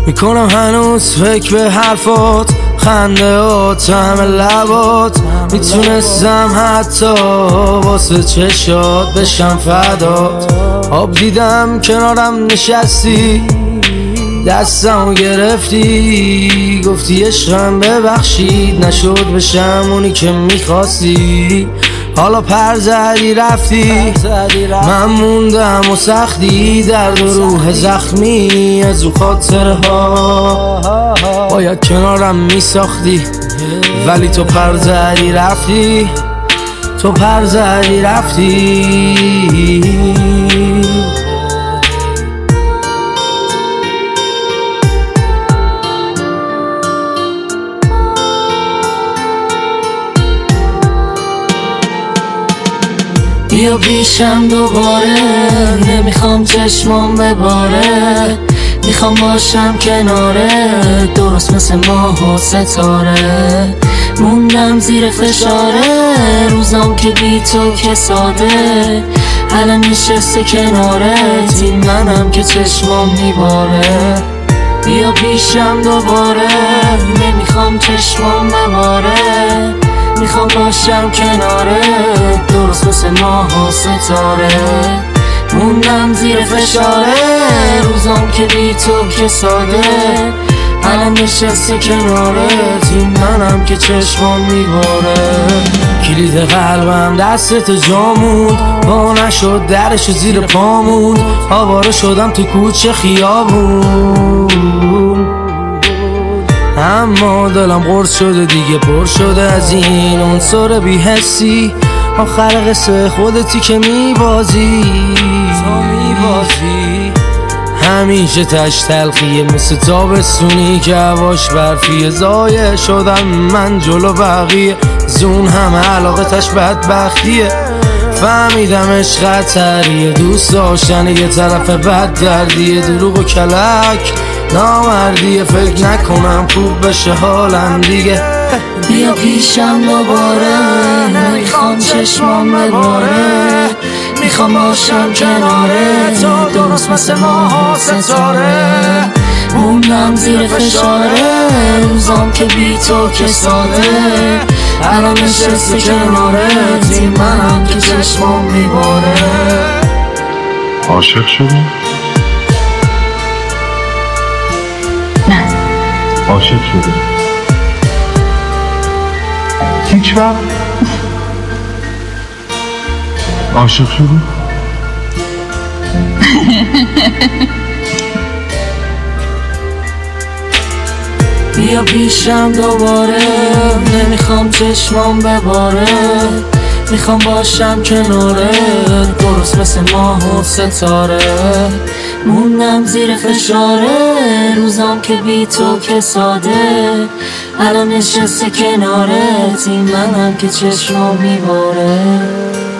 میکنم هنوز فکر به حرفات، خنده ها طعم لبات. میتونستم حتی واسه چشات بشم فدات. آب دیدم کنارم نشستی، دستمو گرفتی، گفتی عشقم ببخشید نشد بشم اونی که میخواستی. حالا پر زدی رفتی، من موندم و سختی، درد و روح زخمی از او خاطرها. باید کنارم میساختی ولی تو پر زدی رفتی، تو پر زدی رفتی. بیا پیشم دوباره، نمیخوام چشمام بباره، میخوام باشم کناره، درست مثل ماه و ستاره. موندم زیر فشاره، روزام که بی تو که ساده، الان نشسته کنارت این منم که چشمام میباره. بیا پیشم دوباره، نمیخوام چشمام بباره، میخوام باشم کناره، درست مثل ماه و ستاره. موندم زیر فشاره، روزام که بی تو که ساده، الان نشسته کنارت این منم که چشمام میباره. کلید قلبم دستت جامون، با نشد درش زیر پامون، آواره شدم تو کوچه خیابون. اما دلم قرص شده دیگه، پر شده از این عنصر بی حسی. آخر قصه خودتی که میبازی، همیشه تش تلخیه مثل تابستونی که هواش برفیه. ضایع شدم من جلو بقیه، زون همه علاقه تش بدبختیه. فهمیدم عشق خطریه، دوست داشتن یه طرف بد دردیه. دروغ و کلک نامردیه، فکر نکنم خوب بشه حالم دیگه. بیا پیشم دوباره، نمیخوام چشمام بباره، میخوام باشم کناره، درست مثل ماه و ستاره. موندم زیر فشاره، روزام که بی تو که ساده، الان نشسته کنارت این منم که چشمام میباره. عاشق شدی؟ نه. عاشق شدی؟ هیچ وقت؟ عاشق شدی؟ بیا پیشم دوباره، نمیخوام چشمام بباره، میخوام باشم کناره، درست مثل ماه و ستاره. موندم زیر فشاره، روزام که بی تو که ساده، الان نشسته کنارت این منم که چشمام میباره.